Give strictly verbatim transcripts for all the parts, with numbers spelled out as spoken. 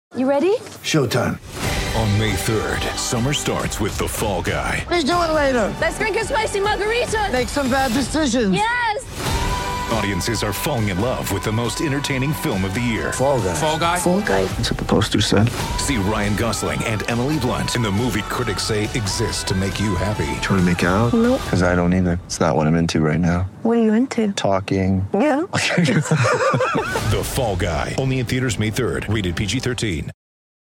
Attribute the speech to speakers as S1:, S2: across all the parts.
S1: You ready?
S2: Showtime.
S3: On May third, summer starts with The Fall Guy.
S2: Let's do it later.
S1: Let's drink a spicy margarita.
S2: Make some bad decisions.
S1: Yes.
S3: Audiences are falling in love with the most entertaining film of the year.
S2: Fall Guy.
S3: Fall Guy?
S1: Fall guy.
S2: That's what the poster said.
S3: See Ryan Gosling and Emily Blunt in the movie critics say exists to make you happy.
S2: Trying to make it out?
S1: Nope.
S2: Because I don't either. It's not what I'm into right now.
S1: What are you into?
S2: Talking.
S1: Yeah.
S3: The Fall Guy. Only in theaters May third. Rated P G thirteen.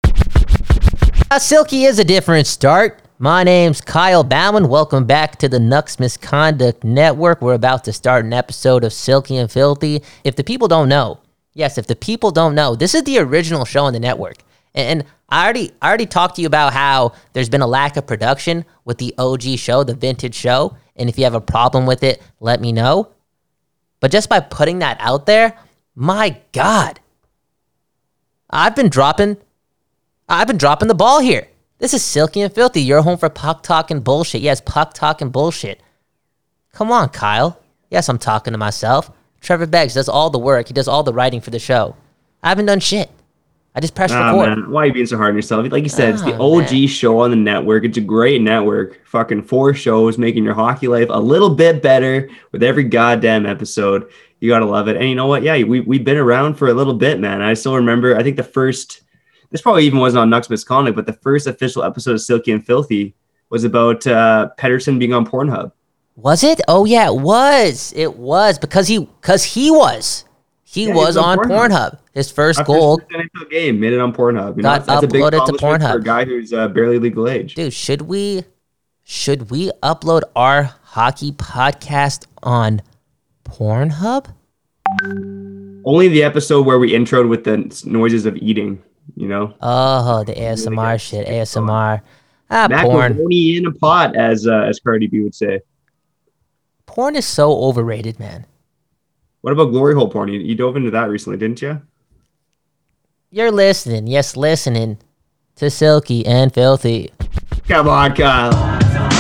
S4: Uh, Silky is a different start. My name's Kyle Bauman. Welcome back to the Nux Misconduct Network. We're about to start an episode of Silky and Filthy. If the people don't know, yes, if the people don't know, this is the original show on the network. And, and I already I already talked to you about how there's been a lack of production with the O G show, the vintage show. And if you have a problem with it, let me know. But just by putting that out there, my God, I've been dropping... I've been dropping the ball here. This is Silky and Filthy, your home for puck talk and bullshit. Yes, puck talk and bullshit. Come on, Kyle. Yes, I'm talking to myself. Trevor Beggs does all the work. He does all the writing for the show. I haven't done shit. I just pressed
S5: Ah,
S4: record.
S5: man. Why are you being so hard on yourself? Like you said, it's the
S4: Oh,
S5: O G
S4: man.
S5: show on the network. It's a great network. Fucking four shows making your hockey life a little bit better with every goddamn episode. You got to love it. And you know what? Yeah, we, we've been around for a little bit, man. I still remember, I think the first... This probably even wasn't on Nux Misconduct, but the first official episode of Silky and Filthy was about uh, Pedersen being on Pornhub.
S4: Was it? Oh, yeah, it was. It was because he because he was. He
S5: Yeah, he
S4: was
S5: was on
S4: on
S5: Pornhub.
S4: Pornhub. His first
S5: Our
S4: goal.
S5: first N H L game made it on Pornhub. You know,
S4: Got
S5: that's a big
S4: uploaded to
S5: accomplishment for a
S4: Pornhub.
S5: guy who's uh, barely legal age.
S4: Dude, should we should we upload our hockey podcast on Pornhub?
S5: Only the episode where we introed with the noises of eating, you know?
S4: Oh, the A S M R
S5: Really
S4: shit.
S5: good.
S4: A S M R. Ah, porn.
S5: Macaroni in a pot, as uh, as Cardi B would say.
S4: Porn is so overrated, man.
S5: What about glory hole porn? You, you dove into that recently, didn't you?
S4: You're listening. Yes, listening to Silky and Filthy.
S5: Come on, Kyle.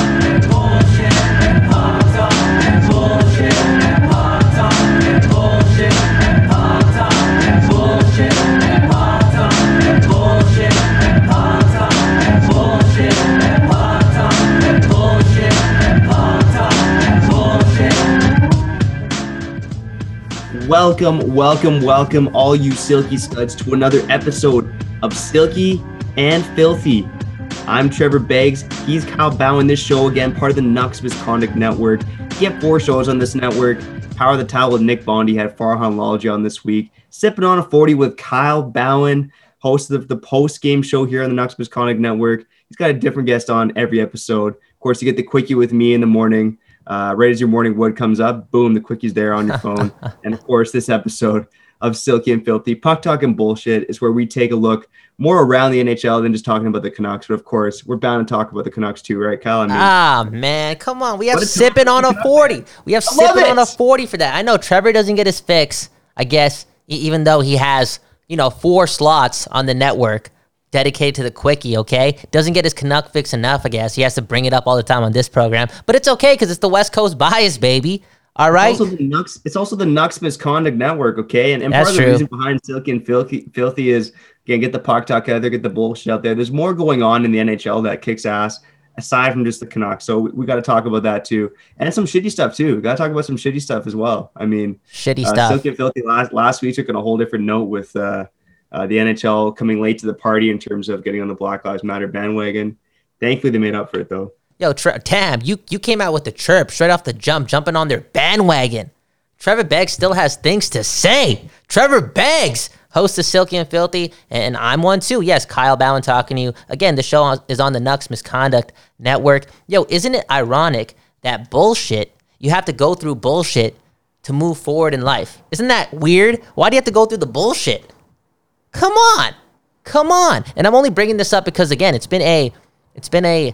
S5: Welcome, welcome, welcome, all you Silky studs, to another episode of Silky and Filthy. I'm Trevor Beggs. He's Kyle Bowen. This show, again, part of the Nux Misconduct Network. He had four shows on this network. Power of the Towel with Nick Bondi, had Farhan Lalji on this week. Sipping on a forty with Kyle Bowen, host of the post-game show here on the Nux Misconduct Network. He's got a different guest on every episode. Of course, you get the quickie with me in the morning. Uh, right as your morning wood comes up, boom, the quickie's there on your phone. And of course, this episode of Silky and Filthy, Puck Talk and Bullshit, is where we take a look more around the N H L than just talking about the Canucks. But of course, we're bound to talk about the Canucks too, right, Kyle? I mean,
S4: Ah, man, come on. We have
S5: What a
S4: sipping on a forty. We have
S5: I love
S4: sipping on a
S5: it.
S4: forty for that. I know Trevor doesn't get his fix, I guess, e- even though he has, you know, four slots on the network dedicated to the quickie, okay? Doesn't get his Canuck fix enough, I guess. He has to bring it up all the time on this program. But it's okay because it's the West Coast bias, baby. All right?
S5: It's also the Nux, it's also the Nux Misconduct Network, okay? And, and
S4: That's
S5: part of the
S4: true.
S5: reason behind Silky and Filthy, Filthy is, again, get the puck talk out there, get the bullshit out there. There's more going on in the N H L that kicks ass, aside from just the Canucks. So we, we got to talk about that too. And some shitty stuff too. We got to talk about some shitty stuff as well. I mean,
S4: Shitty
S5: uh,
S4: stuff.
S5: Silky and Filthy last, last week took on a whole different note with uh, uh, the N H L coming late to the party in terms of getting on the Black Lives Matter bandwagon. Thankfully, they made up for it though.
S4: Yo, Tre- Tam, you, you came out with the chirp straight off the jump, jumping on their bandwagon. Trevor Beggs still has things to say. Trevor Beggs, host of Silky and Filthy, and I'm one too. Yes, Kyle Bowen talking to you. Again, the show is on the Nux Misconduct Network. Yo, isn't it ironic that bullshit, you have to go through bullshit to move forward in life? Isn't that weird? Why do you have to go through the bullshit? Come on. Come on. And I'm only bringing this up because, again, it's been a, it's been a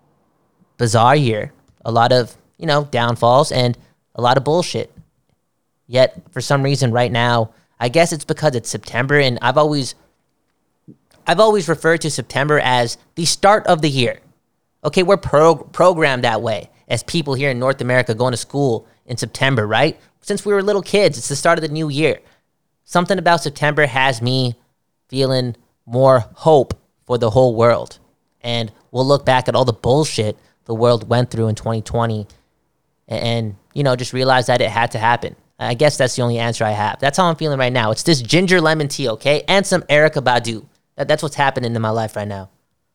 S4: bizarre year. A lot of, you know, downfalls and a lot of bullshit. Yet, for some reason right now, I guess it's because it's September, and I've always I've always referred to September as the start of the year. Okay, we're pro- programmed that way as people here in North America going to school in September, right? Since we were little kids, it's the start of the new year. Something about September has me feeling more hope for the whole world. And we'll look back at all the bullshit the world went through in twenty twenty and, and, you know, just realize that it had to happen. I guess that's the only answer I have. That's how I'm feeling right now. It's this ginger lemon tea, okay? And some Erykah Badu. That, that's what's happening in my life right now.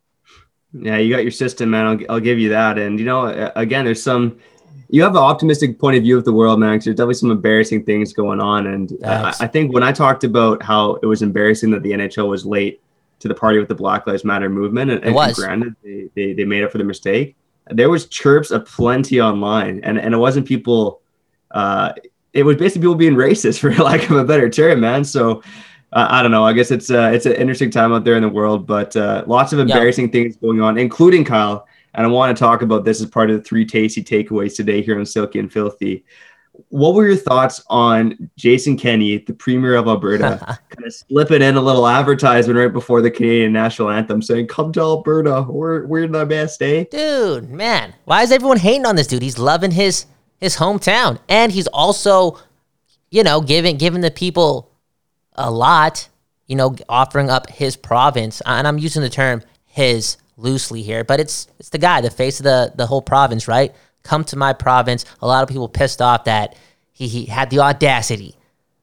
S5: Yeah, you got your system, man. I'll, I'll give you that. And, you know, again, there's some, you have an optimistic point of view of the world, man, 'cause there's definitely some embarrassing things going on. And uh, I think when I talked about how it was embarrassing that the N H L was late to the party with the Black Lives Matter movement, and, and granted, they, they, they made up for the mistake, there was chirps aplenty online. And, and it wasn't people, uh, it was basically people being racist, for lack of a better term, man. So uh, I don't know. I guess it's uh, it's an interesting time out there in the world, but uh, lots of embarrassing yeah. things going on, including Kyle. And I want to talk about this as part of the three tasty takeaways today here on Silky and Filthy. What were your thoughts on Jason Kenney, the Premier of Alberta, kind of slipping in a little advertisement right before the Canadian national anthem saying, "Come to Alberta, we're, we're the best, eh?"
S4: Dude, man, why is everyone hating on this dude? He's loving his his hometown. And he's also, you know, giving giving the people a lot, you know, offering up his province. And I'm using the term his loosely here, but it's it's the guy, the face of the, the whole province, right? Come to my province. A lot of people pissed off that he, he had the audacity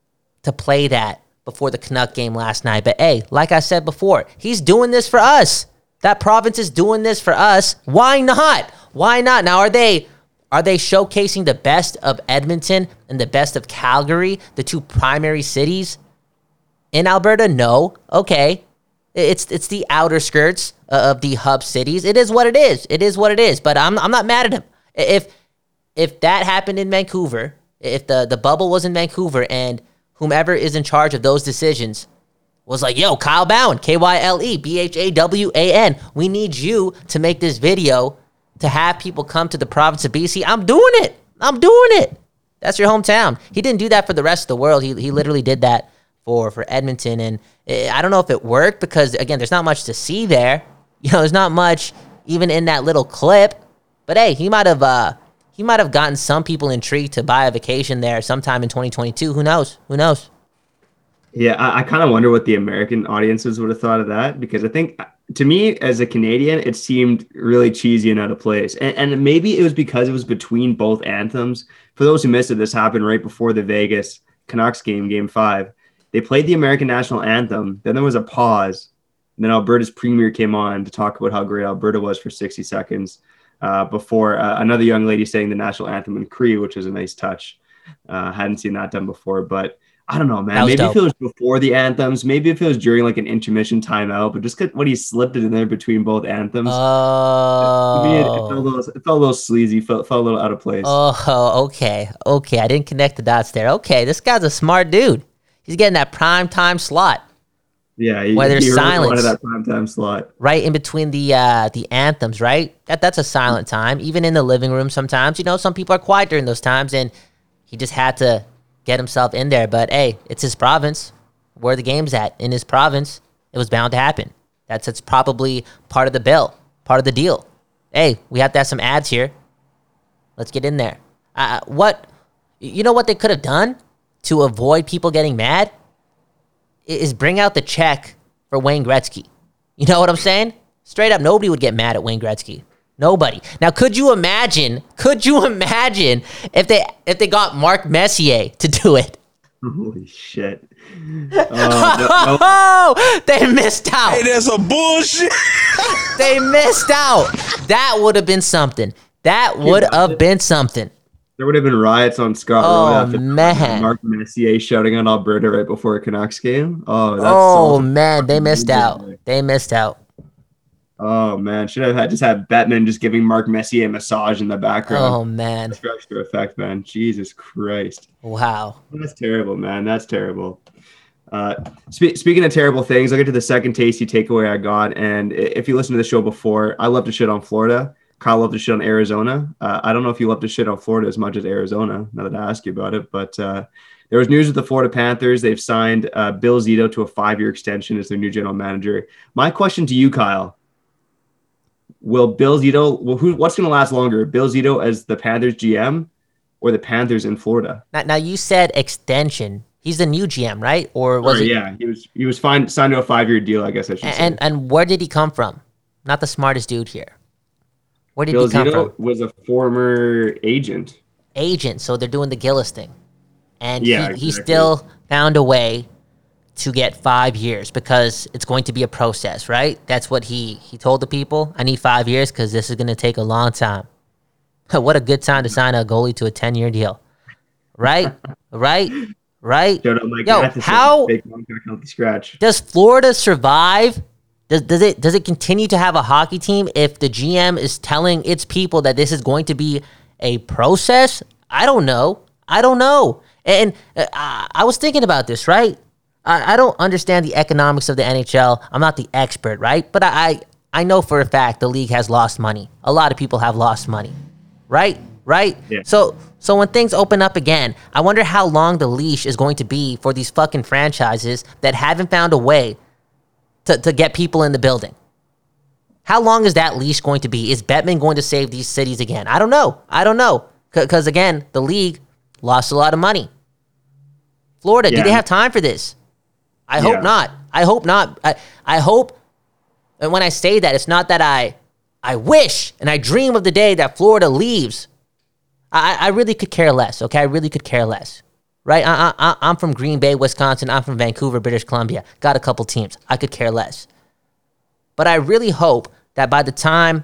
S4: to play that before the Canuck game last night. But hey, like I said before, he's doing this for us. That province is doing this for us. Why not? Why not? Now, are they are they showcasing the best of Edmonton and the best of Calgary, the two primary cities in Alberta? No. Okay. It's it's the outer skirts of the hub cities. It is what it is. It is what it is. But I'm I'm not mad at him. If if that happened in Vancouver, if the, the bubble was in Vancouver and whomever is in charge of those decisions was like, yo, Kyle Bowen, K Y L E B H A W A N, we need you to make this video to have people come to the province of B C. I'm doing it. I'm doing it. That's your hometown. He didn't do that for the rest of the world. He he literally did that for, for Edmonton. And I don't know if it worked because, again, there's not much to see there. You know, there's not much even in that little clip. But hey, he might have uh, he might have gotten some people intrigued to buy a vacation there sometime in twenty twenty-two. Who knows? Who knows?
S5: Yeah, I, I kind of wonder what the American audiences would have thought of that, because I think, to me, as a Canadian, it seemed really cheesy and out of place. And, and maybe it was because it was between both anthems. For those who missed it, this happened right before the Vegas Canucks game, game five. They played the American national anthem. Then there was a pause. And then Alberta's premier came on to talk about how great Alberta was for sixty seconds uh, before uh, another young lady sang the national anthem in Cree, which was a nice touch. Uh, hadn't seen that done before, but I don't know, man. Maybe dope. If it was before the anthems, maybe if it was during like an intermission timeout, but just when he slipped it in there between both anthems,
S4: oh,
S5: to me, it, it, felt a little, it felt a little sleazy, felt, felt a little out of place.
S4: Oh, okay. Okay. I didn't connect the dots there. Okay. This guy's a smart dude. He's getting that prime time slot.
S5: Yeah. He,
S4: where there's
S5: he
S4: silence.
S5: Wanted that prime time slot.
S4: Right in between the, uh, the anthems, right? That That's a silent time. Even in the living room sometimes, you know, some people are quiet during those times, and he just had to get himself in there. But hey, it's his province. Where the game's at in his province, it was bound to happen. That's it's probably part of the bill, part of the deal. Hey, we have to have some ads here. Let's get in there. Uh, what you know what they could have done to avoid people getting mad is bring out the check for Wayne Gretzky. You know what I'm saying? Straight up, nobody would get mad at Wayne Gretzky. Nobody. Now, could you imagine, could you imagine if they if they got Mark Messier to do it?
S5: Holy shit. Uh, no, no.
S4: Oh, they missed out.
S6: Hey, that's a bullshit.
S4: They missed out. That would have been something. That would have been something.
S5: There would have been riots on Scott
S4: oh,
S5: Road after
S4: man.
S5: Mark Messier shouting on Alberta right before a Canucks game. Oh, that's
S4: oh
S5: so
S4: man, they missed out. They missed out.
S5: Oh man, should have had just had Bettman just giving Mark Messier a massage in the background.
S4: Oh man,
S5: that's for extra effect, man. Jesus Christ.
S4: Wow,
S5: that's terrible, man. That's terrible. Uh, spe- speaking of terrible things, I'll get to the second tasty takeaway I got. And if you listen to the show before, I love to shit on Florida. Kyle loved to shit on Arizona. Uh, I don't know if you love to shit on Florida as much as Arizona. Now that I ask you about it, but uh, there was news with the Florida Panthers. They've signed uh, Bill Zito to a five-year extension as their new general manager. My question to you, Kyle. Will Bill Zito, well, who, what's going to last longer? Bill Zito as the Panthers G M or the Panthers in Florida?
S4: Now, now you said extension. He's the new G M, right? Or was
S5: Or,
S4: he?
S5: yeah, he was he was fine, signed to a five year deal, I guess I should say.
S4: And and where did he come from? Not the smartest dude here. Where did
S5: Bill
S4: he come
S5: Zito
S4: from?
S5: was a former agent.
S4: Agent. So they're doing the Gillis thing, and
S5: Yeah,
S4: he, he
S5: exactly.
S4: still found a way to get five years because it's going to be a process, right? That's what he he told the people. I need five years because this is going to take a long time. What a good time to sign a goalie to a ten year deal, right? right? Right?
S5: Shout out Mike
S4: Yo,
S5: Matheson,
S4: how
S5: big contract, healthy scratch.
S4: does Florida survive? Does, does it does it continue to have a hockey team if the G M is telling its people that this is going to be a process? I don't know. I don't know. And uh, I, I was thinking about this, right? I, I don't understand the economics of the N H L. I'm not the expert, right? But I, I I know for a fact the league has lost money. A lot of people have lost money, right? Right?
S5: Yeah.
S4: So so when things open up again, I wonder how long the leash is going to be for these fucking franchises that haven't found a way to, to get people in the building. How long is that leash going to be? Is Bettman going to save these cities again? I don't know. I don't know. Because, again, the league lost a lot of money. Florida, do
S5: Yeah.
S4: they have time for this? I
S5: Yeah.
S4: hope not. I hope not. I, I hope, and when I say that, it's not that I I wish and I dream of the day that Florida leaves. I, I really could care less, okay? I really could care less, right? I, I, I'm from Green Bay, Wisconsin. I'm from Vancouver, British Columbia. Got a couple teams. I could care less. But I really hope that by the time,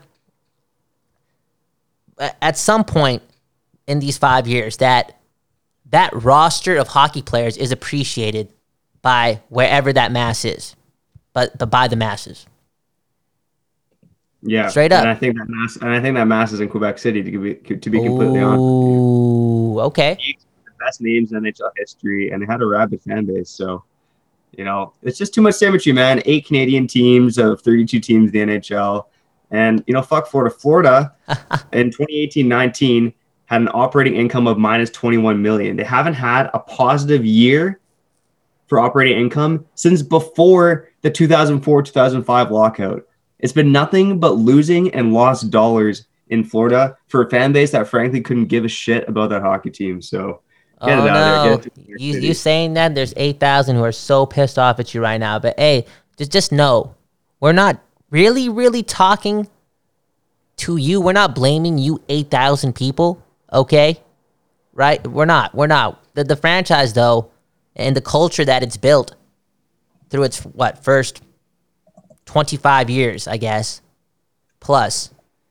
S4: at some point in these five years, that that roster of hockey players is appreciated by wherever that mass is, but, but by the masses.
S5: Yeah,
S4: Straight up.
S5: And I think that mass, and I think that mass is in Quebec City. To be to be completely honest,
S4: Ooh, okay.
S5: the best names in N H L history, and they had a rabid fan base. So, you know, it's just too much symmetry, man. Eight Canadian teams of thirty-two teams in the N H L, and you know, fuck Florida. Florida in twenty eighteen nineteen had an operating income of minus twenty-one million. They haven't had a positive year for operating income since before the two thousand four two thousand five lockout. It's been nothing but losing and lost dollars in Florida for a fan base that frankly couldn't give a shit about that hockey team. So get
S4: Oh
S5: it out
S4: no!
S5: of there. Get it to New York
S4: You
S5: City.
S4: you saying that there's eight thousand who are so pissed off at you right now, but hey, just just know we're not really really talking to you. We're not blaming you eight thousand people, okay? Right? We're not. We're not. The the franchise though, and the culture that it's built through its what first twenty-five years, I guess, plus.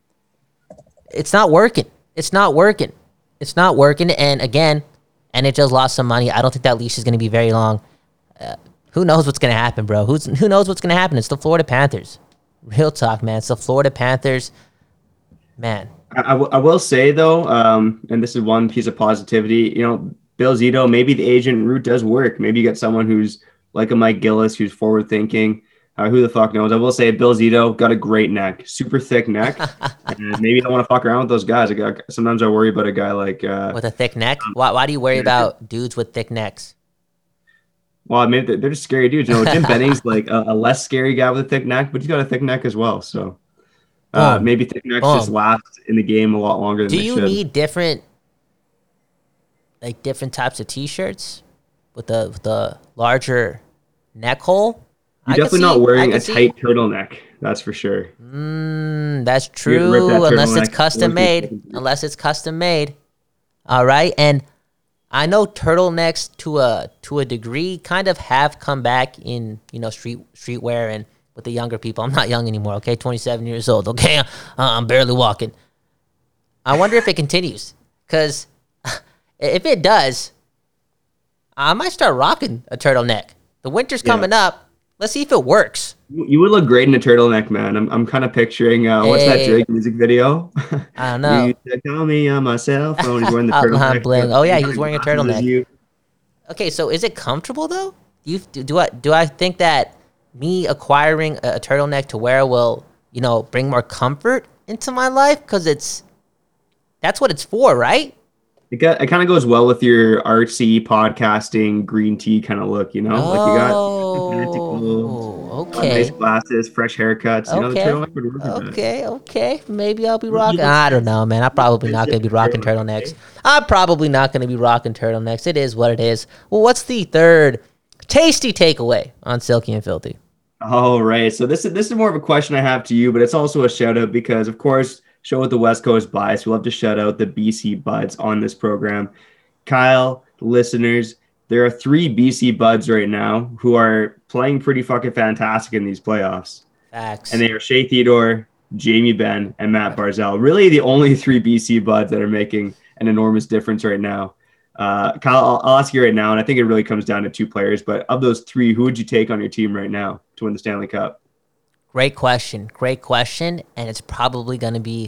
S4: It's not working. It's not working. It's not working. And again, N H L's lost some money. I don't think that leash is going to be very long. Uh, who knows what's going to happen, bro? Who's who knows what's going to happen? It's the Florida Panthers. Real talk, man. It's the Florida Panthers. Man.
S5: I, I, w- I will say though, um, and this is one piece of positivity. You know, Bill Zito, maybe the agent route does work. Maybe you get someone who's like a Mike Gillis, who's forward thinking. Uh, who the fuck knows? I will say Bill Zito got a great neck, super thick neck, and maybe you don't want to fuck around with those guys. I got, sometimes I worry about a guy like. Uh,
S4: With a thick neck? Why, why do you worry about dudes with thick necks?
S5: well, maybe they're, they're just scary dudes. You know, Jim Benning's like a, a less scary guy with a thick neck, but he's got a thick neck as well. So uh,
S4: Boom.
S5: maybe thick necks
S4: Boom.
S5: just last in the game a lot longer than
S4: Do
S5: they
S4: you
S5: should.
S4: need different, like different types of t-shirts with the with the larger neck hole?
S5: You're
S4: I can
S5: definitely
S4: see-
S5: not
S4: I
S5: wearing
S4: can
S5: a
S4: see-
S5: tight turtleneck. That's for sure.
S4: Mm, that's
S5: You have to rip
S4: true,
S5: that
S4: unless it's
S5: turtleneck
S4: custom
S5: four
S4: made.
S5: seconds.
S4: Unless it's custom made. All right, and I know turtlenecks to a to a degree kind of have come back in you know street streetwear and with the younger people. I'm not young anymore. Okay, twenty-seven years old. Okay, uh, I'm barely walking. I wonder if it continues, because if it does, I might start rocking a turtleneck. The winter's
S5: Yeah.
S4: coming up. Let's see if it works.
S5: You you would look great in a turtleneck, man. I'm I'm kind of picturing uh, what's that
S4: Hey.
S5: Drake music video?
S4: I don't know.
S5: You said, call me on my cell phone. He's wearing the
S4: Outline
S5: turtleneck.
S4: bling. Oh, yeah, he was wearing a
S5: Glasses as
S4: turtleneck.
S5: you.
S4: Okay, so is it comfortable though? Do you do, do I do I think that me acquiring a, a turtleneck to wear will you know bring more comfort into my life? Because it's that's what it's for, right?
S5: It got it kind of goes well with your artsy podcasting green tea kind of look, you know.
S4: Oh,
S5: like you got fancy clothes,
S4: okay.
S5: nice glasses, fresh haircuts. You know, the
S4: Okay.
S5: turtleneck would work with that.
S4: Okay, okay. Maybe I'll be rocking. I don't know, man. I'm probably not going to be rocking turtlenecks. I'm probably not going to be rocking turtlenecks. It is what it is. Well, what's the third tasty takeaway on Silky and Filthy?
S5: All right. So this is this is more of a question I have to you, but it's also a shout out because, of course, show with the West Coast bias. We love to shout out the B C Buds on this program. Kyle, listeners, there are three B C Buds right now who are playing pretty fucking fantastic in these playoffs.
S4: Facts.
S5: And they are Shea Theodore, Jamie Benn, and Matt Barzal. Really the only three B C Buds that are making an enormous difference right now. Uh, Kyle, I'll, I'll ask you right now, and I think it really comes down to two players, but of those three, who would you take on your team right now to win the Stanley Cup?
S4: Great question. Great question. And it's probably going to be,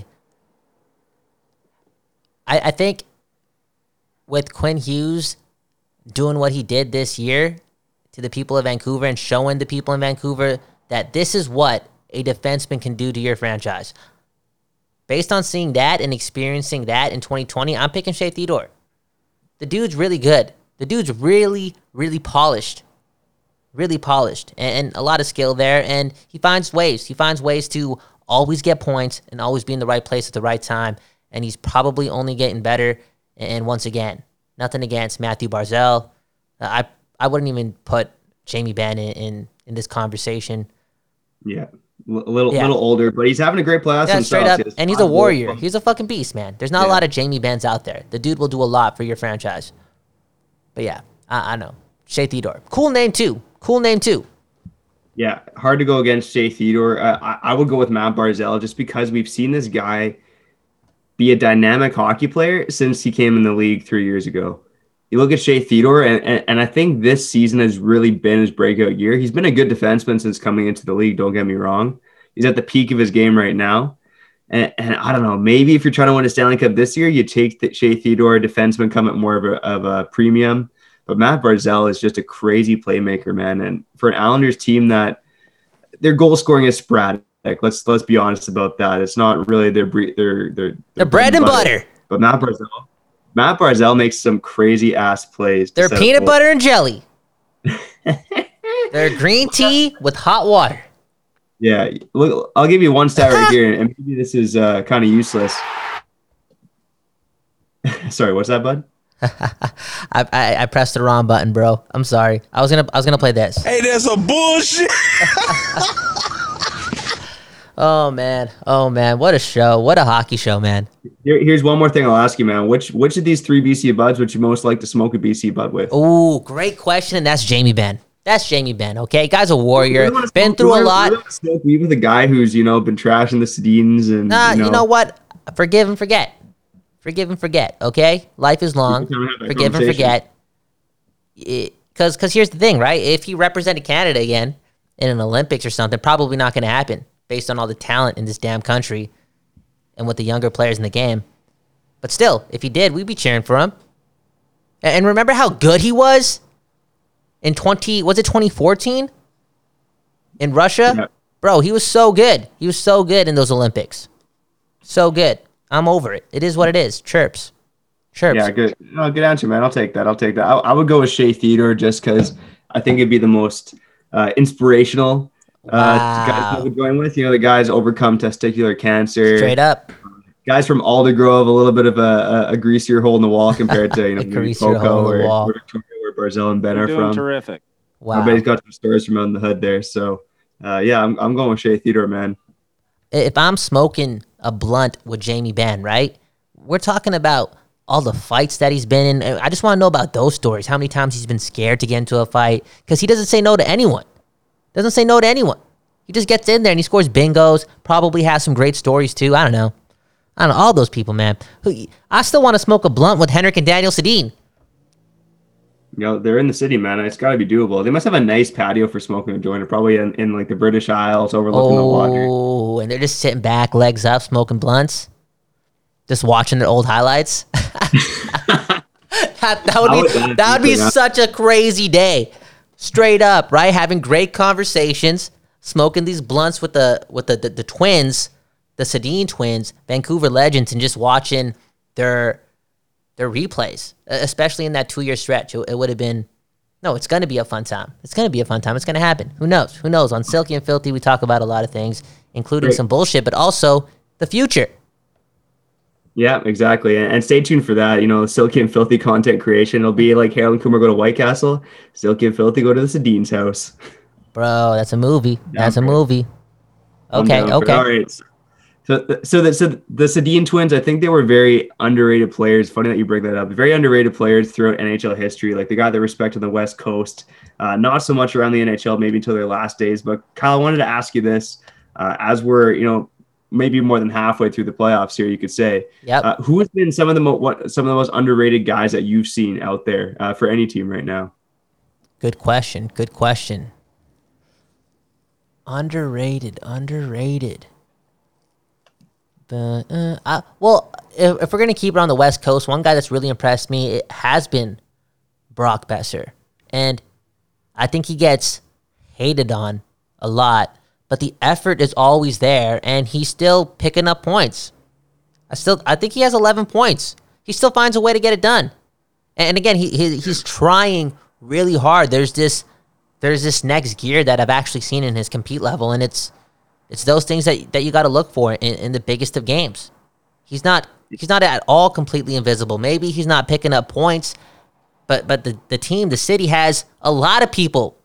S4: I, I think with Quinn Hughes doing what he did this year to the people of Vancouver and showing the people in Vancouver that this is what a defenseman can do to your franchise. Based on seeing that and experiencing that in twenty twenty, I'm picking Shea Theodore. The dude's really good. The dude's really, really polished. Really polished. And, and a lot of skill there. And he finds ways. He finds ways to always get points and always be in the right place at the right time. And he's probably only getting better. And once again, nothing against Matthew Barzal. I I wouldn't even put Jamie Benn in, in, in this conversation.
S5: Yeah, a little
S4: Yeah.
S5: little older, but he's having a great playoffs
S4: Yeah,
S5: himself.
S4: straight up.
S5: He has
S4: And he's
S5: five
S4: a warrior.
S5: goals.
S4: He's a fucking beast, man. There's not a
S5: Yeah.
S4: lot of Jamie Benns out there. The dude will do a lot for your franchise. But yeah, I, I know. Shea Theodore. Cool name, too. Cool name, too.
S5: Yeah, hard to go against Shea Theodore. Uh, I, I would go with Matt Barzal just because we've seen this guy be a dynamic hockey player since he came in the league three years ago. You look at Shea Theodore, and, and, and I think this season has really been his breakout year. He's been a good defenseman since coming into the league, don't get me wrong. He's at the peak of his game right now. And, and I don't know, maybe if you're trying to win a Stanley Cup this year, you take the Shea Theodore, defenseman, come at more of a, of a premium. But Matt Barzal is just a crazy playmaker, man. And for an Islanders team that their goal scoring is sporadic, let's let's be honest about that. It's not really their bre- their their, their
S4: They're bread and butter.
S5: But Matt Barzal, Matt Barzal makes some crazy ass plays. to
S4: They're
S5: set up
S4: peanut
S5: goals.
S4: butter and jelly. They're green tea with hot water.
S5: Yeah, look, I'll give you one stat right here, and maybe this is uh, kind of useless. Sorry, what's that, bud?
S4: I, I I pressed the wrong button, bro. I'm sorry. I was gonna I was gonna play this.
S3: Hey, that's a bullshit.
S4: Oh man. Oh man. What a show. What a hockey show, man.
S5: Here, here's one more thing I'll ask you, man. Which which of these three B C buds would you most like to smoke a B C bud with?
S4: Ooh, great question. And that's Jamie Benn. That's Jamie Benn. Okay, guy's a warrior.
S5: Really wanna
S4: Been
S5: smoke-
S4: through a
S5: really-
S4: lot.
S5: really wanna smoke weed with a guy who's you know been trashing the Sedins and
S4: Nah,
S5: you know,
S4: you know what? Forgive and forget. Forgive and forget. Okay, life is long.
S5: We can have that
S4: Forgive and
S5: conversation.
S4: forget. Because because here's the thing, right? If he represented Canada again in an Olympics or something, probably not going to happen based on all the talent in this damn country and with the younger players in the game. But still, if he did, we'd be cheering for him. A- And remember how good he was in twenty was it twenty fourteen in Russia?
S5: Yeah.
S4: Bro, he was so good. He was so good in those Olympics. So good. I'm over it. It is what it is. Chirps. Chirps.
S5: Yeah, good. No, good answer, man. I'll take that. I'll take that. I, I would go with Shea Theodore just because I think it'd be the most uh, inspirational uh, guys
S4: Wow.
S5: I would join with. You know, the guys overcome testicular cancer.
S4: Straight up.
S5: Guys from Aldergrove, a little bit of a, a, a greasier hole in the wall compared to you know
S4: A
S5: maybe
S4: greasier
S5: Coco
S4: hole in the
S5: or,
S4: wall.
S5: or Victoria, where Barzal and Ben
S6: You're
S5: are
S6: doing
S5: from.
S6: terrific.
S4: Wow.
S5: Everybody's got some stories from under the hood there. So, uh, yeah, I'm I'm going with Shea Theodore, man.
S4: If I'm smoking a blunt with Jamie Benn, right? We're talking about all the fights that he's been in. I just want to know about those stories. How many times he's been scared to get into a fight? Because he doesn't say no to anyone. Doesn't say no to anyone. He just gets in there and he scores bingos. Probably has some great stories too. I don't know. I don't know. All those people, man. Who I still want to smoke a blunt with Henrik and Daniel Sedin.
S5: You know, they're in the city, man. It's got to be doable. They must have a nice patio for smoking a joint. Probably in, in like the British Isles, overlooking the water.
S4: Oh, and they're just sitting back, legs up, smoking blunts, just watching their old highlights. that, that would
S5: I
S4: be
S5: would love
S4: that would be
S5: to, yeah.
S4: such a crazy day. Straight up, right? Having great conversations, smoking these blunts with the with the the, the twins, the Sedin twins, Vancouver legends, and just watching their their replays, especially in that two-year stretch. It, it would have been, no, it's going to be a fun time. It's going to be a fun time. It's going to happen. Who knows? Who knows? On Silky and Filthy, we talk about a lot of things, including
S5: Great.
S4: some bullshit, but also the future.
S5: Yeah, exactly. And, and stay tuned for that. You know, Silky and Filthy content creation. It'll be like Harold and Kumar go to White Castle, Silky and Filthy go to the Sedin's house.
S4: Bro, that's a movie. That's a
S5: for it.
S4: movie.
S5: I'm
S4: Okay,
S5: down for it.
S4: okay.
S5: All right. So, so the, so the Sedin twins, I think they were very underrated players. Funny that you bring that up. Very underrated players throughout N H L history. Like, they got their respect on the West Coast. Uh, not so much around the N H L, maybe until their last days. But Kyle, I wanted to ask you this. Uh, as we're, you know, maybe more than halfway through the playoffs here, you could say.
S4: Yep.
S5: Uh, who has been some of the mo- what some of the most underrated guys that you've seen out there uh, for any team right now?
S4: Good question. Good question. Underrated. Underrated. But, uh, I, well, if, if we're going to keep it on the West Coast, one guy that's really impressed me it has been Brock Besser. And I think he gets hated on a lot, but the effort is always there, and he's still picking up points. I still, I think he has eleven points. He still finds a way to get it done. And again, he, he he's trying really hard. There's this, there's this next gear that I've actually seen in his compete level, and it's, it's those things that that you got to look for in, in the biggest of games. He's not, he's not at all completely invisible. Maybe he's not picking up points, but but the, the team, the city has a lot of people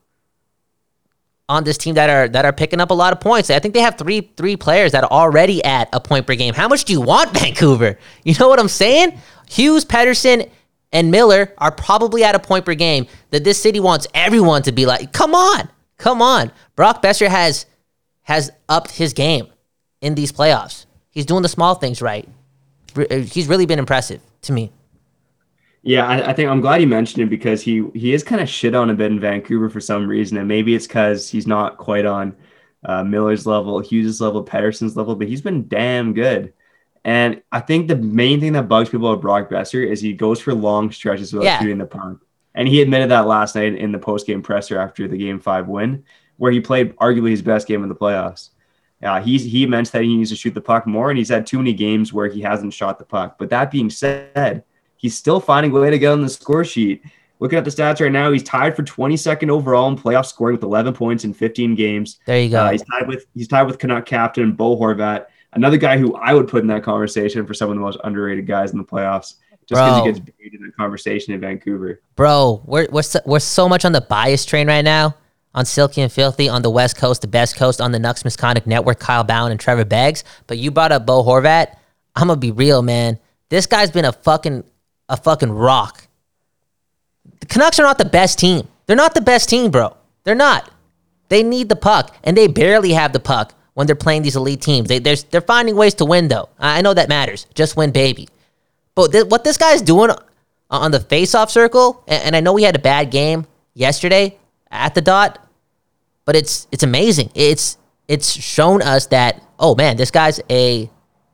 S4: on this team that are that are picking up a lot of points. I think they have three three players that are already at a point per game. How much do you want, Vancouver? You know what I'm saying? Hughes, Pedersen, and Miller are probably at a point per game that this city wants everyone to be like, come on, come on. Brock Besser has has upped his game in these playoffs. He's doing the small things right. He's really been impressive to me.
S5: Yeah, I, I think I'm glad you mentioned it because he he is kind of shit on a bit in Vancouver for some reason, and maybe it's because he's not quite on uh, Miller's level, Hughes' level, Pedersen's level, but he's been damn good. And I think the main thing that bugs people about Brock Besser is he goes for long stretches without
S4: Yeah.
S5: shooting the puck. And he admitted that last night in the post-game presser after the Game five win, where he played arguably his best game in the playoffs. Uh, he's, he mentioned that he needs to shoot the puck more, and he's had too many games where he hasn't shot the puck. But that being said, he's still finding a way to get on the score sheet. Looking at the stats right now, he's tied for twenty-second overall in playoff scoring with eleven points in fifteen games.
S4: There you go.
S5: Uh, he's tied with he's tied with Canuck captain Bo Horvat, another guy who I would put in that conversation for some of the most underrated guys in the playoffs, just because he
S4: Bro.
S5: gets buried in that conversation in Vancouver.
S4: Bro, we're we're so, we're so much on the bias train right now. On Silky and Filthy, on the West Coast, the best coast, on the Nucks Misconduct Network, Kyle Bowen and Trevor Beggs. But you brought up Bo Horvat. I'm gonna be real, man. This guy's been a fucking a fucking rock. The Canucks are not the best team. They're not the best team, bro. They're not. They need the puck, and they barely have the puck when they're playing these elite teams. They they're, they're finding ways to win, though. I know that matters. Just win, baby. But th- what this guy's doing on the face-off circle, and, and I know we had a bad game yesterday at the dot, but it's it's amazing. It's it's shown us that, oh man, this guy's a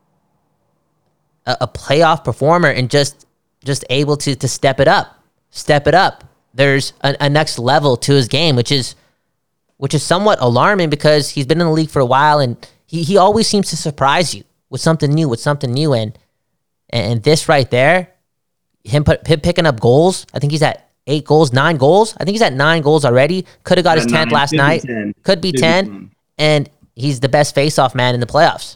S4: a, a playoff performer and just just able to to step it up, step it up. There's a, a next level to his game, which is which is somewhat alarming because he's been in the league for a while and he he always seems to surprise you with something new, with something new, and and this right there, him put him picking up goals. I think he's at eight goals, nine goals. I think he's at nine goals already. Could have got his
S5: At
S4: tenth
S5: nine,
S4: last
S5: could be
S4: night.
S5: ten.
S4: Could be
S5: Could be
S4: ten.
S5: ten.
S4: And he's the best face-off man in the playoffs.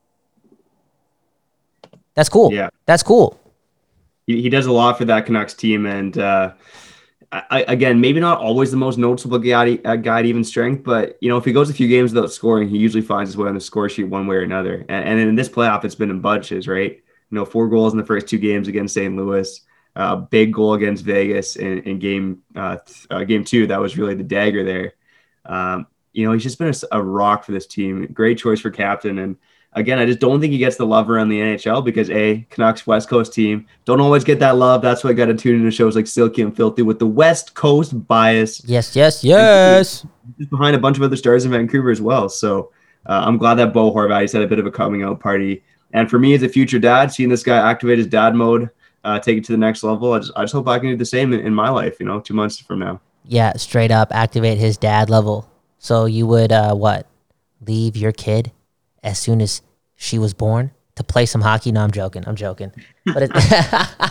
S4: That's cool.
S5: Yeah.
S4: That's cool.
S5: He, he does a lot for that Canucks team, and uh, I, again, maybe not always the most noticeable guy, uh, guy at even strength, but you know, if he goes a few games without scoring, he usually finds his way on the score sheet one way or another. And, and in this playoff, it's been in bunches, right? You know, four goals in the first two games against Saint Louis. A uh, big goal against Vegas in, in game uh, uh, game two. That was really the dagger there. Um, you know, he's just been a, a rock for this team. Great choice for captain. And again, I just don't think he gets the love around the N H L because A, Canucks West Coast team don't always get that love. That's why I got to tune into shows like Silky and Filthy with the West Coast bias.
S4: Yes, yes, yes.
S5: He's behind a bunch of other stars in Vancouver as well. So uh, I'm glad that Bo Horvat, he's had a bit of a coming out party. And for me as a future dad, seeing this guy activate his dad mode, Uh, take it to the next level. I just, I just hope I can do the same in, in my life, you know, two months from now.
S4: Yeah, straight up activate his dad level. So you would, uh, what, leave your kid as soon as she was born to play some hockey? No, I'm joking. I'm joking. But it,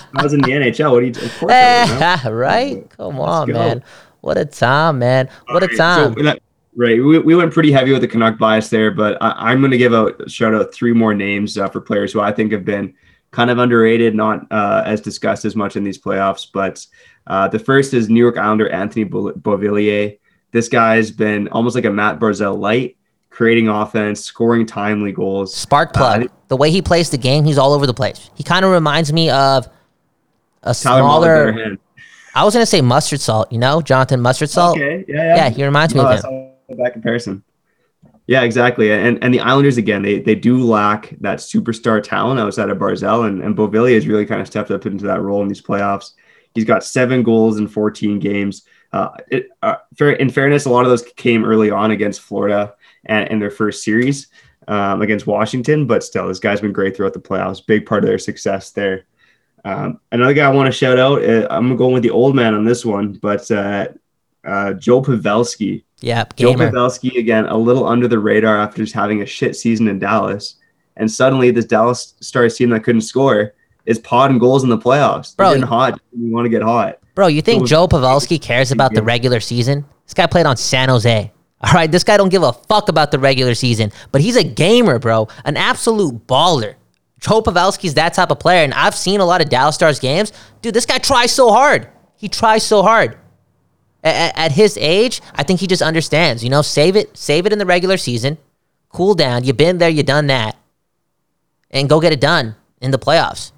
S5: I was in the N H L. What do you? Of course I would,
S4: Right? Come on,
S5: go.
S4: man. What a time, man. What a
S5: All right,
S4: time.
S5: So that, right, we, we went pretty heavy with the Canuck bias there, but I, I'm going to give out shout out three more names uh, for players who I think have been kind of underrated, not uh, as discussed as much in these playoffs. But uh, the first is New York Islander Anthony Beauvillier. This guy's been almost like a Matt Barzal light, creating offense, scoring timely goals.
S4: Spark plug.
S5: Uh,
S4: the way he plays the game, he's all over the place. He kind of reminds me of a
S5: Tyler
S4: smaller.
S5: Mahler,
S4: I was gonna say mustard salt. You know, Jonathan Mustard Salt.
S5: Okay, yeah, yeah.
S4: Yeah, he reminds me
S5: No,
S4: of
S5: that's
S4: him.
S5: not a bad comparison. Yeah, exactly. And and the Islanders again, they they do lack that superstar talent outside of Barzal, and and Beauvillier has really kind of stepped up into that role in these playoffs. He's got seven goals in fourteen games. Uh, it, uh, fair, in fairness, a lot of those came early on against Florida and in their first series um, against Washington, but still, this guy's been great throughout the playoffs. Big part of their success there. Um, another guy I want to shout out, uh, I'm going with the old man on this one, but uh, uh, Joe Pavelski.
S4: Yep,
S5: Joe
S4: gamer.
S5: Pavelski, again, a little under the radar after just having a shit season in Dallas. And suddenly this Dallas Stars team that couldn't score is potting goals in the playoffs. They're
S4: Bro,
S5: getting hot. You want to get hot.
S4: Bro, you think
S5: Joe-
S4: Joe Pavelski cares about the regular season? This guy played on San Jose. All right, this guy don't give a fuck about the regular season, but he's a gamer, bro. An absolute baller. Joe Pavelski's that type of player, and I've seen a lot of Dallas Stars games. Dude, this guy tries so hard. He tries so hard. At, at his age, I think he just understands. You know, save it, save it in the regular season. Cool down. You've been there, you've done that, and go get it done in the playoffs.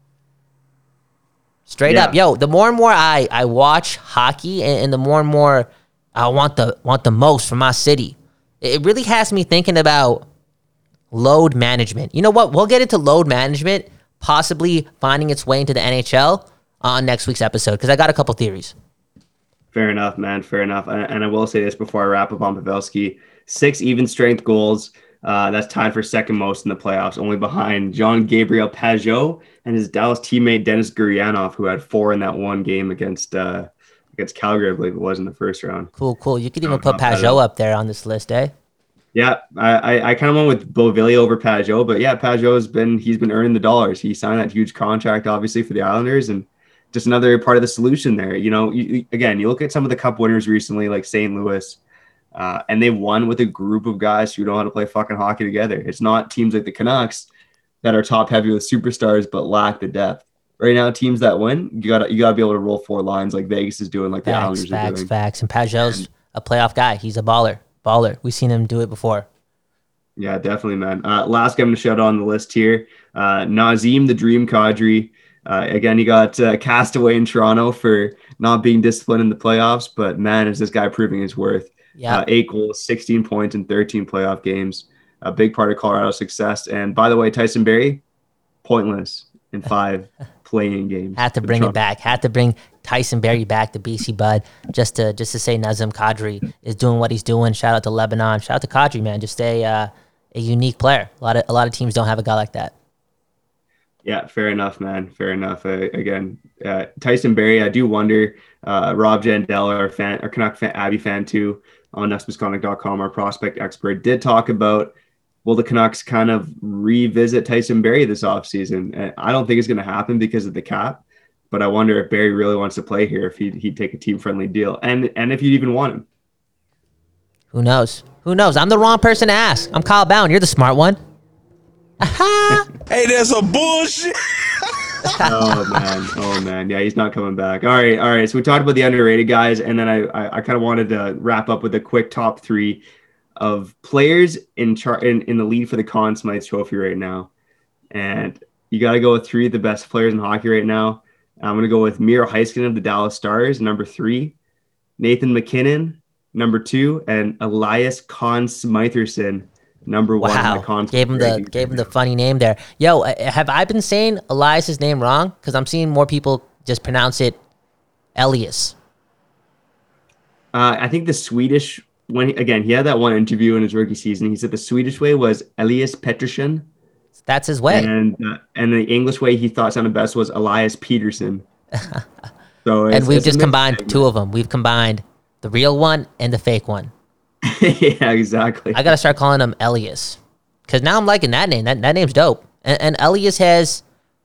S4: Straight
S5: Yeah.
S4: up, yo. The more and more I, I watch hockey, and, and the more and more I want the want the most for my city, it really has me thinking about load management. You know what? We'll get into load management possibly finding its way into the N H L on next week's episode because I got a couple theories.
S5: Fair enough, man. Fair enough. And, and I will say this before I wrap up on Pavelski. Six even strength goals. Uh, that's tied for second most in the playoffs, only behind Jean-Gabriel Pageau and his Dallas teammate Denis Gurianov, who had four in that one game against uh, against Calgary, I believe it was in the first round.
S4: Cool, cool. You could even
S5: Oh,
S4: put
S5: not bad at
S4: Pajot
S5: all.
S4: up there on this list, eh?
S5: Yeah, I I, I kind of went with Beauvillier over Pageau, but yeah, Pageau has been he's been earning the dollars. He signed that huge contract, obviously, for the Islanders, and just another part of the solution there. You know, you, again, you look at some of the Cup winners recently, like Saint Louis, uh, and they won with a group of guys who know how to play fucking hockey together. It's not teams like the Canucks that are top heavy with superstars but lack the depth. Right now, teams that win, you gotta you gotta be able to roll four lines like Vegas is doing, like the
S4: Facts,
S5: Islanders are
S4: facts,
S5: doing.
S4: facts. And Pajot's a playoff guy. He's a baller, baller. We've seen him do it before.
S5: Yeah, definitely, man. Uh, last guy I'm going to shout out on the list here, uh, Nazem the Dream Kadri. Uh, again, he got uh, cast away in Toronto for not being disciplined in the playoffs, but man, is this guy proving his worth.
S4: Yeah.
S5: Uh, eight goals, sixteen points in thirteen playoff games. A big part of Colorado's success. And by the way, Tyson Barrie, pointless in five playing games.
S4: Had to
S5: for
S4: bring it
S5: Toronto.
S4: back. Had to bring Tyson Barrie back to B C Bud just to just to say Nazem Kadri is doing what he's doing. Shout out to Lebanon. Shout out to Kadri, man. Just a uh, a unique player. A lot of a lot of teams don't have a guy like that.
S5: Yeah, fair enough, man. Fair enough. Uh, again, uh, Tyson Barrie, I do wonder, uh, Rob Jandell, our fan, our Canuck fan, Abby fan too, on Nuts Misconduct dot com, our prospect expert, did talk about, will the Canucks kind of revisit Tyson Barrie this offseason? And I don't think it's going to happen because of the cap, but I wonder if Barrie really wants to play here, if he'd, he'd take a team-friendly deal, and and if you'd even want him.
S4: Who knows? Who knows? I'm the wrong person to ask. I'm Kyle Bowen. You're the smart one.
S3: Hey, there's a bullshit.
S5: Oh man, oh man, yeah, he's not coming back. All right, all right. So we talked about the underrated guys, and then I, I, I kind of wanted to wrap up with a quick top three of players in char- in, in the lead for the Conn Smythe Trophy right now. And you got to go with three of the best players in hockey right now. I'm going to go with Miro Heiskanen of the Dallas Stars, number three, Nathan McKinnon, number two, and Elias Conn Smithersson, number one. on the
S4: Wow.
S5: Conn
S4: Gave him
S5: Smythe
S4: the
S5: rankings
S4: gave him
S5: right
S4: the
S5: now.
S4: funny name there. Yo, uh, have I been saying Elias's name wrong? Because I'm seeing more people just pronounce it Elias.
S5: Uh, I think the Swedish, when he, again, he had that one interview in his rookie season. He said the Swedish way was Elias Pettersson,
S4: That's his way.
S5: and uh, and the English way he thought sounded best was Elias Peterson. So
S4: And
S5: it's-
S4: we've
S5: it's a
S4: just
S5: mixed
S4: combined
S5: bag,
S4: two of them. We've combined the real one and the fake one.
S5: man. Yeah, exactly.
S4: I gotta start calling him Elias, because now I'm liking that name. That that name's dope. And, and Elias has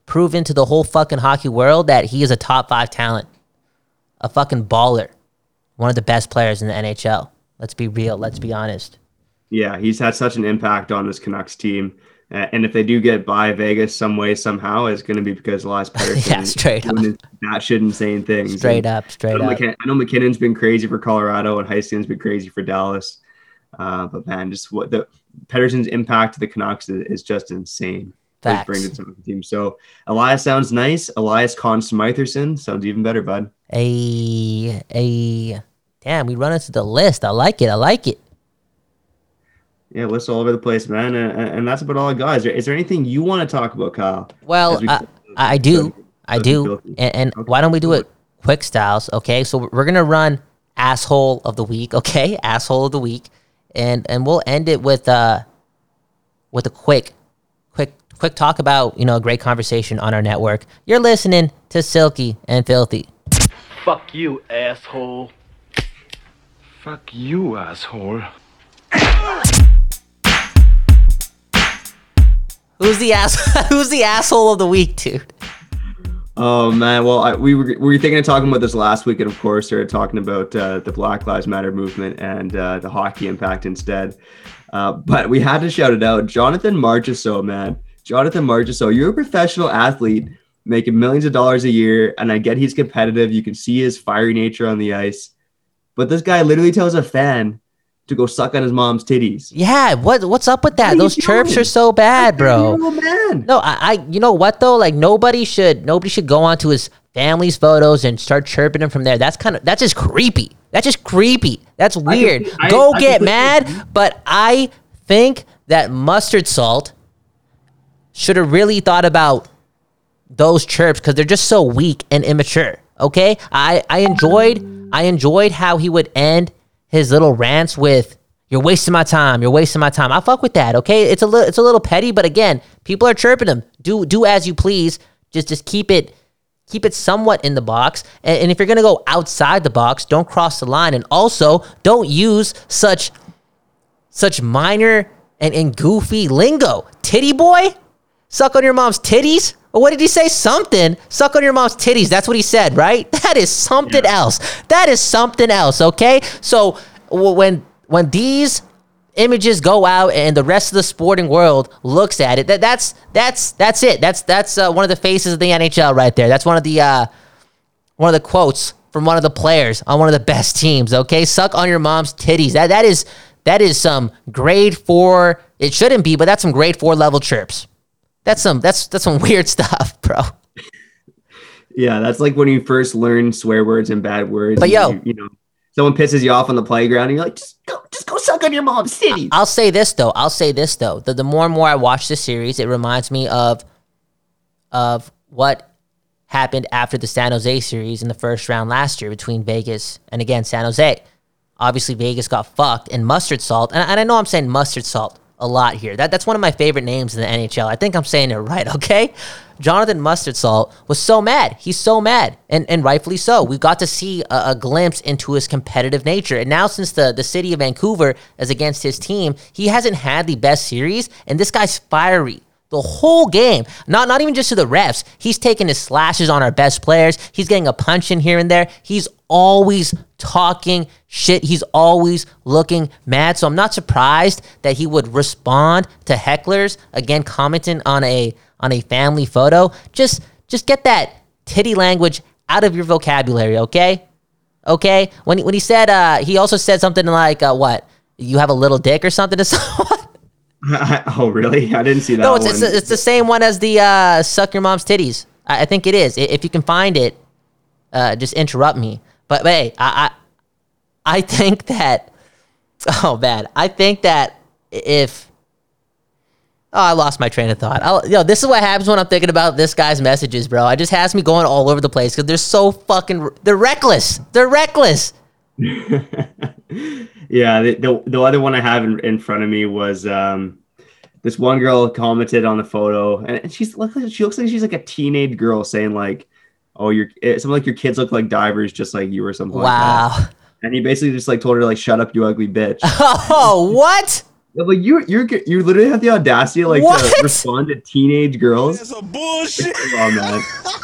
S4: proven to the whole fucking hockey world that he is a top five talent, a fucking baller, one of the best players in the N H L. Let's be real. Let's be honest.
S5: Yeah, he's had such an impact on this Canucks team. Uh, and if they do get by Vegas some way, somehow, it's going to be because Elias Pettersson
S4: Yeah, straight up.
S5: doing that shit insane things.
S4: Straight
S5: And
S4: up, straight
S5: I know,
S4: up.
S5: McKin- I know McKinnon's been crazy for Colorado and Heiskan's been crazy for Dallas. Uh, but man, just what the Pettersson's impact to the Canucks is, is just insane.
S4: Facts.
S5: Bring it to the team. So Elias sounds nice. Elias Conn Smitherson sounds even better, bud.
S4: A a damn, we run into the list. I like it. I like it.
S5: Yeah, lists all over the place, man. And, and that's about all I got. Is there, is there anything you want to talk about, Kyle?
S4: Well,
S5: As we-
S4: I, I do. I do. And, and
S5: Okay.
S4: why don't we do it quick styles? Okay. So we're going to run asshole of the week. Okay. Asshole of the week. And, and we'll end it with, uh, with a quick, quick, quick talk about, you know, a great conversation on our network. You're listening to Silky and Filthy.
S6: Fuck you, asshole.
S7: Fuck you, asshole.
S4: Who's the ass? Who's the asshole of the week, dude?
S5: Oh man, well, I, we were we were thinking of talking about this last week, and of course, started talking about uh, the Black Lives Matter movement and uh, the hockey impact instead. Uh, but we had to shout it out, Jonathan Marchessault, man, Jonathan Marchessault, you're a professional athlete making millions of dollars a year, and I get he's competitive. You can see his fiery nature on the ice, but this guy literally tells a fan to go suck on his mom's titties.
S4: Yeah. What, what's up with that?
S5: What are you
S4: Those chirps
S5: doing?
S4: are so bad, bro.
S5: Oh man.
S4: No, I, I, you know what though? Like nobody should, nobody should go onto his family's photos and start chirping him from there. That's kind of, that's just creepy. That's just creepy. That's weird.
S5: I-
S4: go
S5: I
S4: get
S5: completely
S4: mad.
S5: agree.
S4: But I think that Mustard Salt should have really thought about those chirps because they're just so weak and immature. Okay, I, I enjoyed, I enjoyed how he would end his little rants with, "You're wasting my time. You're wasting my time." I fuck with that. Okay, it's a little, it's a little petty, but again, people are chirping him. Do, do as you please. Just, just keep it, keep it somewhat in the box. And, and if you're gonna go outside the box, don't cross the line. And also, don't use such, such minor and, and goofy lingo. Titty boy, suck on your mom's titties. Or what did he say? Something. Suck on your mom's titties. That's what he said, right? That is something
S5: Yeah.
S4: else. That is something else. Okay. So w- when when these images go out and the rest of the sporting world looks at it, that that's that's that's it. That's that's uh, one of the faces of the N H L right there. That's one of the uh, one of the quotes from one of the players on one of the best teams. Okay, suck on your mom's titties. That that is that is some grade four. It shouldn't be, but that's some grade four level chirps. That's some that's that's some weird stuff, bro.
S5: Yeah, that's like when you first learn swear words and bad words.
S4: But
S5: and
S4: yo-
S5: you, you know, someone pisses you off on the playground, and you're like, just go, just go suck on your mom's titties.
S4: I'll say this though. I'll say this though. The, the more and more I watch this series, it reminds me of of what happened after the San Jose series in the first round last year between Vegas and again San Jose. Obviously, Vegas got fucked, and Mustard Salt. And, and I know I'm saying Mustard Salt a lot here. That that's one of my favorite names in the N H L. I think I'm saying it right. Okay, Jonathan Mustard Salt was so mad. He's so mad, and and rightfully so. We got to see a, a glimpse into his competitive nature. And now, since the the city of Vancouver is against his team, he hasn't had the best series. And this guy's fiery the whole game. Not not even just to the refs. He's taking his slashes on our best players. He's getting a punch in here and there. He's always talking shit. He's always looking mad. So I'm not surprised that he would respond to hecklers, again, commenting on a on a family photo. Just just get that titty language out of your vocabulary, okay? Okay? When, when he said, uh, he also said something like, uh, what? You have a little dick or something to someone?
S5: Oh, really? I didn't see that
S4: No, it's,
S5: one.
S4: it's, it's the same one as the uh, suck your mom's titties. I, I think it is. I- If you can find it, uh, just interrupt me. But, but hey, I, I I think that, oh man, I think that if, oh, I lost my train of thought. I'll, yo, this is what happens when I'm thinking about this guy's messages, bro. It just has me going all over the place because they're so fucking, they're reckless. They're reckless.
S5: Yeah, the, the the other one I have in, in front of me was um, this one girl commented on the photo, and she's look like she looks like she's like a teenage girl saying like, "Oh, your something like your kids look like divers, just like you," or something like
S4: Wow.
S5: that. And he basically just like told her like, "Shut up, you ugly bitch."
S4: Oh, what?
S5: Yeah, but you you you literally have the audacity like
S4: What?
S5: to respond to teenage girls.
S8: That's some bullshit.
S5: Come on, man.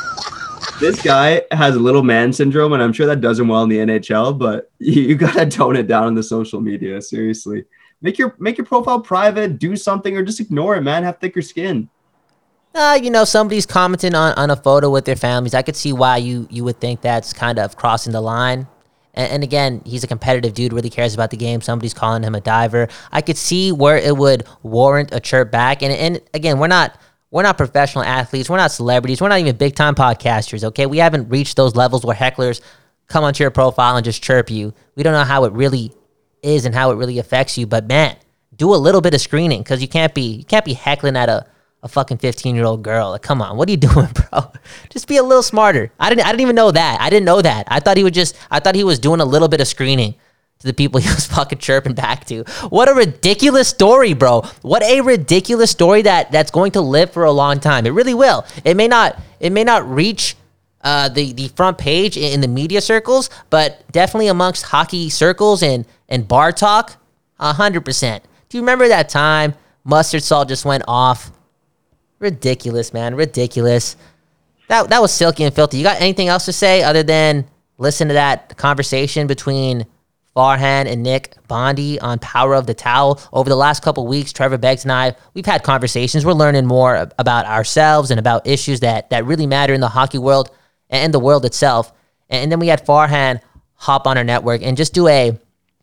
S5: This guy has little man syndrome, and I'm sure that does him well in the N H L. But you, you gotta tone it down on the social media. Seriously, make your make your profile private. Do something, or just ignore it, man. Have thicker skin.
S4: Uh, you know, somebody's commenting on, on a photo with their families. I could see why you you would think that's kind of crossing the line. And, and again, he's a competitive dude, really cares about the game. Somebody's calling him a diver. I could see where it would warrant a chirp back. And and again, we're not we're not professional athletes. We're not celebrities. We're not even big time podcasters. Okay, we haven't reached those levels where hecklers come onto your profile and just chirp you. We don't know how it really is and how it really affects you. But man, do a little bit of screening, because you can't be you can't be heckling at a a fucking fifteen-year-old girl. Like, come on, what are you doing, bro? Just be a little smarter. I didn't I didn't even know that. I didn't know that. I thought he would just I thought he was doing a little bit of screening to the people he was fucking chirping back to. What a ridiculous story, bro. What a ridiculous story that that's going to live for a long time. It really will. It may not it may not reach uh, the the front page in, in the media circles, but definitely amongst hockey circles and and bar talk, one hundred percent. Do you remember that time Mustard Salt just went off? Ridiculous, man. Ridiculous. That that was silky and filthy. You got anything else to say other than listen to that conversation between Farhan and Nick Bondi on Power of the Towel? Over the last couple weeks, Trevor Beggs and I, we've had conversations. We're learning more about ourselves and about issues that, that really matter in the hockey world and the world itself. And then we had Farhan hop on our network and just do a,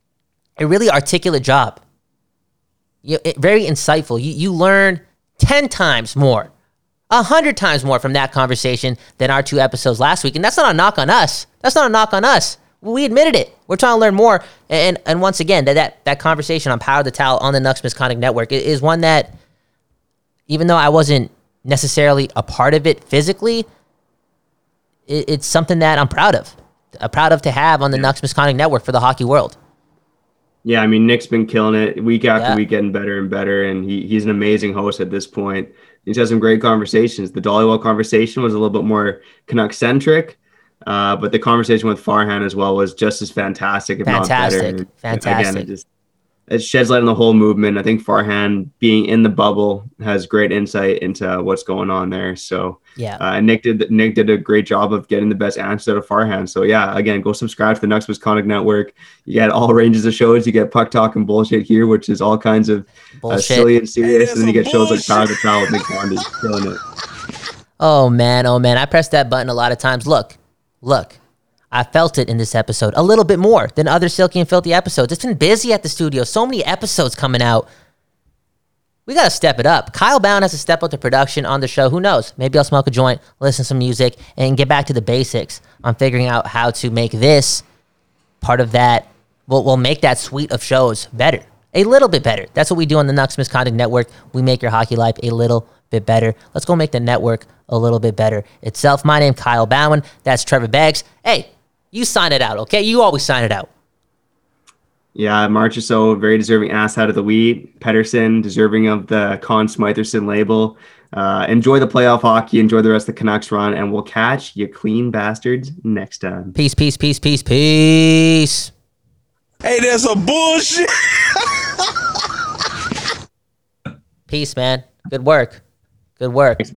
S4: a really articulate job. You, it, very insightful. You, you learn ten times more, one hundred times more from that conversation than our two episodes last week. And that's not a knock on us. That's not a knock on us. We admitted it. We're trying to learn more. And and once again, that that, that conversation on Power of the Towel on the Nucks Misconduct Network is one that, even though I wasn't necessarily a part of it physically, it, it's something that I'm proud of. I'm proud of to have on the Nucks Misconduct Network for the hockey world.
S5: Yeah, I mean, Nick's been killing it week after
S4: Yeah.
S5: week, getting better and better, and he he's an amazing host at this point. He's had some great conversations. The Dollywell conversation was a little bit more Canuck-centric, uh, but the conversation with Farhan as well was just as fantastic, if
S4: Fantastic.
S5: not better. And
S4: Fantastic.
S5: Again, it just it sheds light on the whole movement. I think Farhan, being in the bubble, has great insight into what's going on there. So
S4: Yeah.
S5: uh, Nick did Nick did a great job of getting the best answer out of Farhan. So yeah, again, go subscribe to the Nucks Misconduct Network. You get all ranges of shows. You get Puck Talk and Bullshit here, which is all kinds of uh,
S4: Bullshit.
S5: silly and serious.
S8: Hey,
S5: and then you get
S8: that's
S5: shows like
S8: some
S5: Power of the Towel with Nick Bondi, killing it.
S4: Oh, man. Oh, man. I pressed that button a lot of times. Look, look. I felt it in this episode a little bit more than other Silky and Filthy episodes. It's been busy at the studio. So many episodes coming out. We got to step it up. Kyle Bound has to step up the production on the show. Who knows? Maybe I'll smoke a joint, listen to some music, and get back to the basics on figuring out how to make this part of that. We'll, we'll make that suite of shows better. A little bit better. That's what we do on the Nucks Misconduct Network. We make your hockey life a little bit better. Let's go make the network a little bit better itself. My name, Kyle Bowen. That's Trevor Beggs. Hey, you sign it out, okay? You always sign it out.
S5: Yeah, Marchessault, very deserving ass out of the wheat. Pedersen, deserving of the Conn Smytherson label. Uh, enjoy the playoff hockey. Enjoy the rest of the Canucks run. And we'll catch you clean bastards next time.
S4: Peace, peace, peace, peace, peace.
S8: Hey, that's some bullshit.
S4: Peace, man. Good work. Good work.